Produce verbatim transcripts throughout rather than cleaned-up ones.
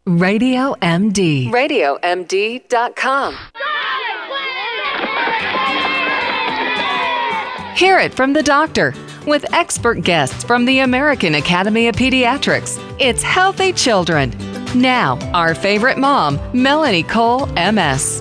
Radio M D. radio M D dot com. Hear it from the doctor with expert guests from the American Academy of Pediatrics. It's Healthy Children. Now, our favorite mom, Melanie Cole, M S.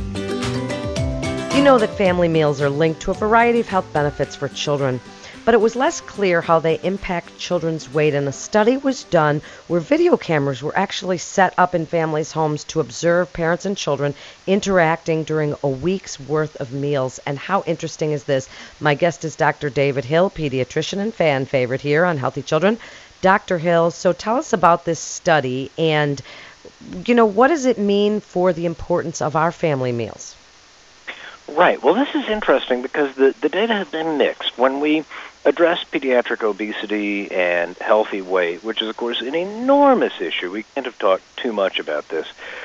You know that family meals are linked to a variety of health benefits for children, but it was less clear how they impact children's weight, and a study was done where video cameras were actually set up in families' homes to observe parents and children interacting during a week's worth of meals. And how interesting is this? My guest is Doctor David Hill, pediatrician and fan favorite here on Healthy Children. Doctor Hill, so tell us about this study and, you know, what does it mean for the importance of our family meals? Right. Well, this is interesting because the, the data have been mixed. When we address pediatric obesity and healthy weight, which is, of course, an enormous issue, we can't have talked too much about this,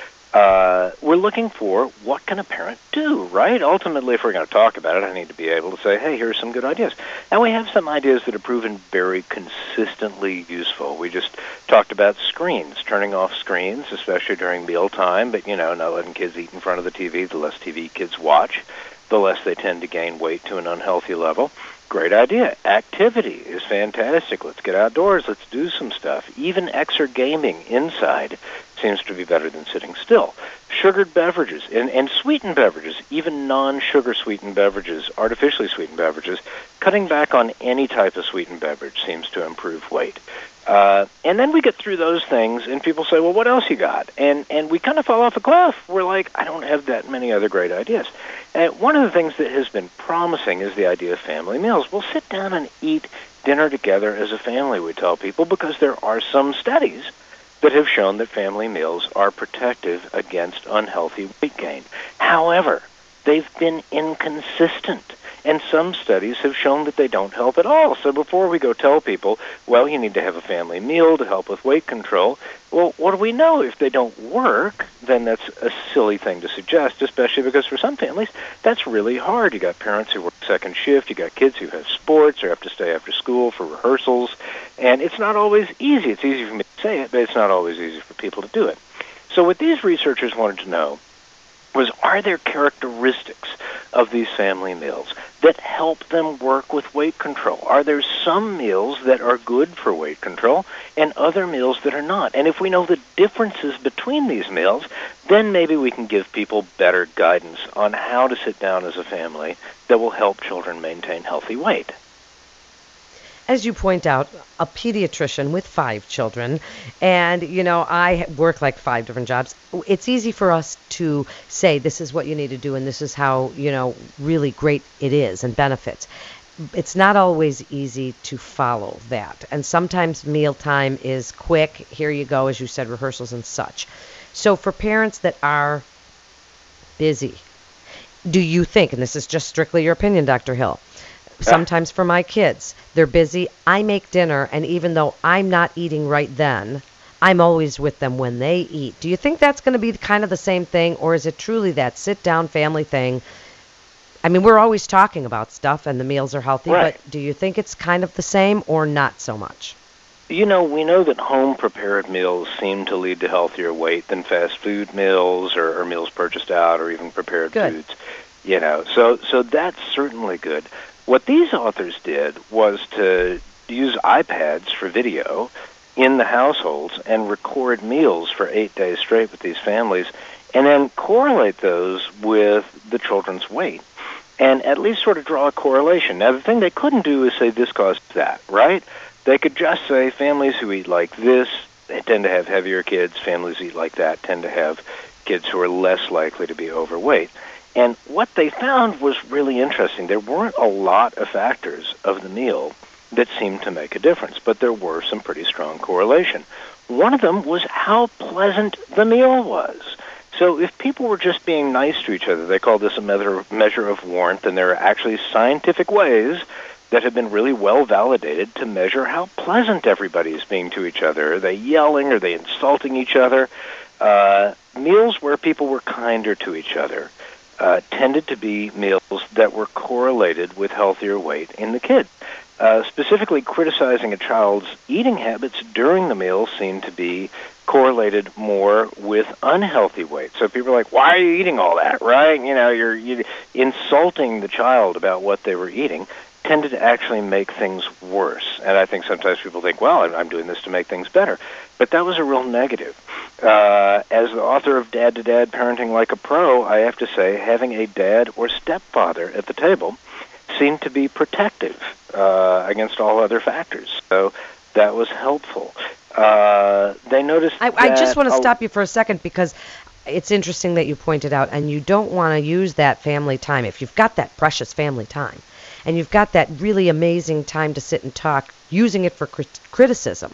uh, we're looking for what can a parent do, right? Ultimately, if we're going to talk about it, I need to be able to say, hey, here are some good ideas. And we have some ideas that have proven very consistently useful. We just talked about screens, turning off screens, especially during mealtime, but, you know, not letting kids eat in front of the T V. The less T V kids watch, the less they tend to gain weight to an unhealthy level. Great idea. Activity is fantastic. Let's get outdoors. Let's do some stuff. Even exergaming inside seems to be better than sitting still. Sugared beverages and, and sweetened beverages, even non-sugar sweetened beverages, artificially sweetened beverages, cutting back on any type of sweetened beverage seems to improve weight. Uh, and then we get through those things, and people say, well, what else you got? And and we kind of fall off a cliff. We're like, I don't have that many other great ideas. And one of the things that has been promising is the idea of family meals. We'll sit down and eat dinner together as a family, we tell people, because there are some studies that have shown that family meals are protective against unhealthy weight gain. However, they've been inconsistent. And some studies have shown that they don't help at all. So before we go tell people, well, you need to have a family meal to help with weight control, well, what do we know? If they don't work, then that's a silly thing to suggest, especially because for some families, that's really hard. You got parents who work second shift, you got kids who have sports or have to stay after school for rehearsals, and it's not always easy. It's easy for me to say it, but it's not always easy for people to do it. So what these researchers wanted to know was, are there characteristics of these family meals that help them work with weight control? Are there some meals that are good for weight control and other meals that are not? And if we know the differences between these meals, then maybe we can give people better guidance on how to sit down as a family that will help children maintain healthy weight. As you point out, a pediatrician with five children, and, you know, I work like five different jobs. It's easy for us to say this is what you need to do and this is how, you know, really great it is and benefits. It's not always easy to follow that. And sometimes mealtime is quick. Here you go, as you said, rehearsals and such. So for parents that are busy, do you think, and this is just strictly your opinion, Doctor Hill, sometimes for my kids, they're busy, I make dinner, and even though I'm not eating right then, I'm always with them when they eat. Do you think that's going to be kind of the same thing, or is it truly that sit-down family thing? I mean, we're always talking about stuff, and the meals are healthy, right. But do you think it's kind of the same or not so much? You know, we know that home-prepared meals seem to lead to healthier weight than fast food meals or, or meals purchased out or even prepared Good. foods. You know, so so that's certainly good. What these authors did was to use iPads for video in the households and record meals for eight days straight with these families and then correlate those with the children's weight and at least sort of draw a correlation. Now, the thing they couldn't do is say this caused that, right? They could just say families who eat like this, they tend to have heavier kids. Families who eat like that tend to have kids who are less likely to be overweight. And what they found was really interesting. There weren't a lot of factors of the meal that seemed to make a difference, but there were some pretty strong correlation. One of them was how pleasant the meal was. So if people were just being nice to each other, they call this a measure, measure of warmth, and there are actually scientific ways that have been really well validated to measure how pleasant everybody is being to each other. Are they yelling? Are they insulting each other? Uh, meals where people were kinder to each other Uh, tended to be meals that were correlated with healthier weight in the kid. Uh, specifically, criticizing a child's eating habits during the meal seemed to be correlated more with unhealthy weight. So people are like, why are you eating all that, right? You know, you're, you're insulting the child about what they were eating tended to actually make things worse. And I think sometimes people think, well, I'm I'm doing this to make things better. But that was a real negative. Uh, as the author of Dad to Dad, Parenting Like a Pro, I have to say having a dad or stepfather at the table seemed to be protective uh, against all other factors. So that was helpful. Uh, they noticed I, that I just want to a- stop you for a second because it's interesting that you pointed out, and you don't want to use that family time. If you've got that precious family time, and you've got that really amazing time to sit and talk, using it for crit- criticism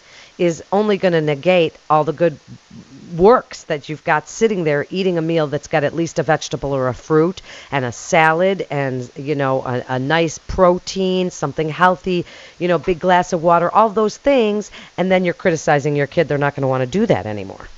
is only going to negate all the good works that you've got sitting there eating a meal that's got at least a vegetable or a fruit and a salad and, you know, a, a nice protein, something healthy, you know, big glass of water, all those things, and then you're criticizing your kid. They're not going to want to do that anymore.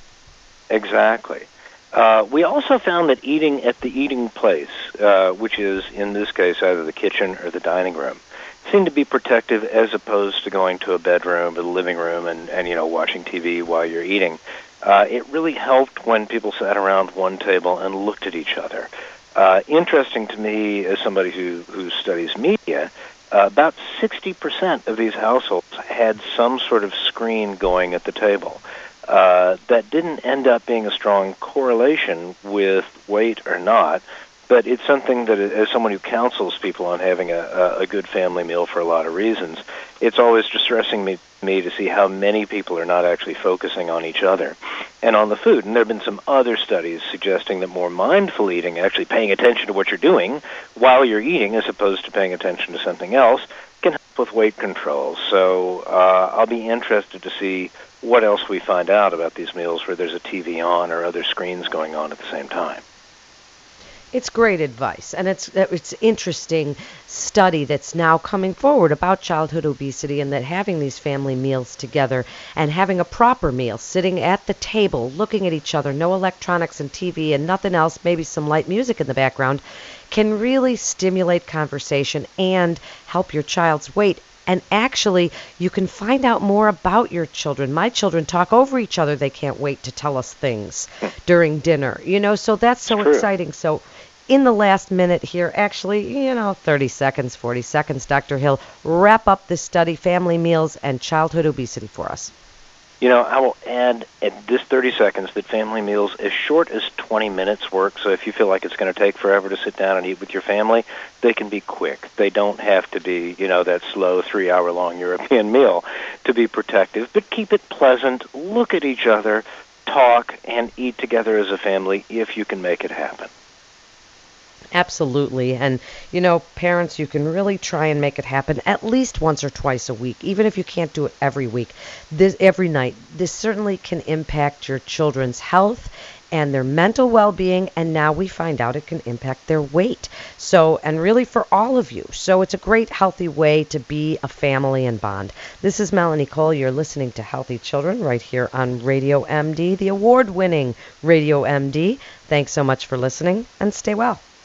Exactly. Uh, we also found that eating at the eating place, uh, which is, in this case, either the kitchen or the dining room, seemed to be protective as opposed to going to a bedroom or the living room and, and you know, watching T V while you're eating. Uh, it really helped when people sat around one table and looked at each other. Uh, interesting to me, as somebody who, who studies media, uh, about sixty percent of these households had some sort of screen going at the table. Uh, that didn't end up being a strong correlation with weight or not, but it's something that, as someone who counsels people on having a, a good family meal for a lot of reasons, it's always distressing me, me to see how many people are not actually focusing on each other and on the food. And there have been some other studies suggesting that more mindful eating, actually paying attention to what you're doing while you're eating as opposed to paying attention to something else, can help with weight control. So uh, I'll be interested to see what else we find out about these meals where there's a T V on or other screens going on at the same time. It's great advice, and it's it's interesting study that's now coming forward about childhood obesity, and that having these family meals together and having a proper meal, sitting at the table, looking at each other, no electronics and T V and nothing else, maybe some light music in the background, can really stimulate conversation and help your child's weight. And actually, you can find out more about your children. My children talk over each other. They can't wait to tell us things during dinner. You know, so that's so True. exciting. So in the last minute here, actually, you know, thirty seconds, forty seconds, Doctor Hill, wrap up this study, family meals and childhood obesity for us. You know, I will add at this thirty seconds that family meals as short as twenty minutes work. So if you feel like it's going to take forever to sit down and eat with your family, they can be quick. They don't have to be, you know, that slow three-hour-long European meal to be protective. But keep it pleasant, look at each other, talk, and eat together as a family if you can make it happen. Absolutely. And, you know, parents, you can really try and make it happen at least once or twice a week, even if you can't do it every week, this every night. This certainly can impact your children's health and their mental well-being, and now we find out it can impact their weight. So, and really for all of you. So it's a great, healthy way to be a family and bond. This is Melanie Cole. You're listening to Healthy Children right here on Radio M D, the award-winning Radio M D. Thanks so much for listening, and stay well.